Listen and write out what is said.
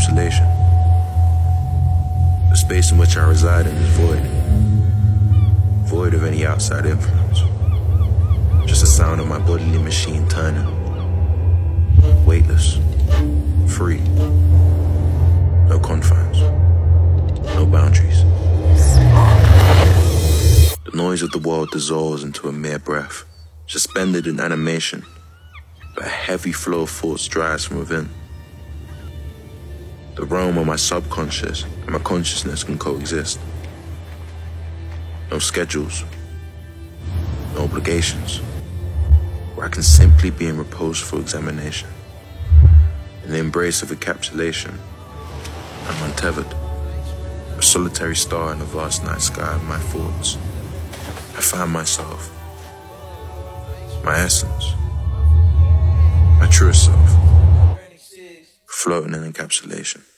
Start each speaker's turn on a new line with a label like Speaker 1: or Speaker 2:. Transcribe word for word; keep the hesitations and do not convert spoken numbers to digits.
Speaker 1: encapsulation. The space in which I reside in is void. Void of any outside influence. Just the sound of my bodily machine turning. Weightless. Free. No confines. No boundaries. The noise of the world dissolves into a mere breath, suspended in animation, but a heavy flow of thoughts drives from within. The realm of my subconscious and my consciousness can coexist. No schedules, no obligations, where I can simply be in reposeful examination. In the embrace of encapsulation, I'm untethered, a solitary star in the vast night sky of my thoughts. I find myself, my essence, my truest self, floating in encapsulation.